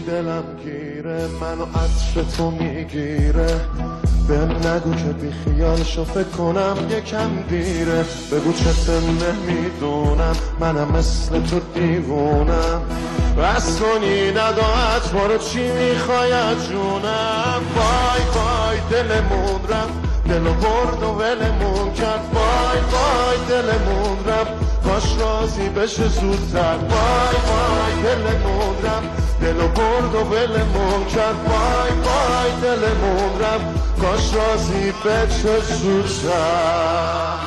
دلم گیره، منو عطر تو میگیره. بهم نگو که بی خیال شو فکر کنم یکم دیره. بگو چه نمیدونم منم مثل تو دیوونم. بس کنی نداعت برو چی میخوای جونم. وای وای دلمون رفت، دلو برد و ولمون کرد. وای وای دلمون رفت، کاش راضی بشه زودتر. وای وای دلمون رفت، دلو برد و ولمون کرد. وای وای دلمون رفت، کاش راضی بشه زودتر.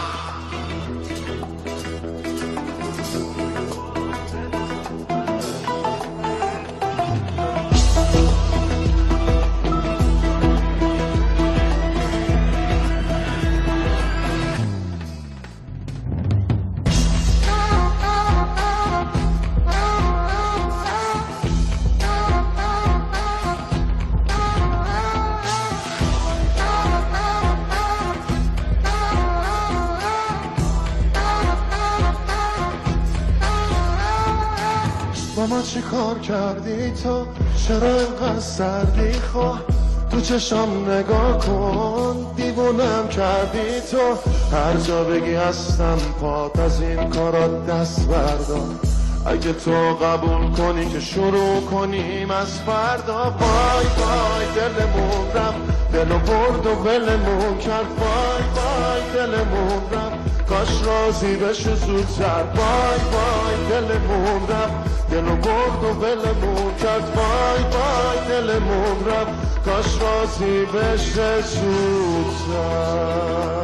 با ما چی کار کردی تو؟ چرا اینقدر سردی؟ خب تو چشام نگاه کن، دیوونم کردی تو. هر جا بگی هستم پات، از این کارات دست بردار. اگه تو قبول کنی که شروع کنیم از فردا. وای وای دلمون رفت، دلو برد و ولمون کرد. وای وای دلمون رفت، کاش راضی بشه زودتر. وای وای دلمون رفت، دلو برد و ولمون کرد. وای وای دلمون رفت، کاش راضی بشه زودتر.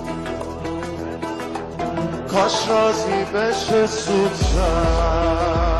کاش راضی بشه زودتر.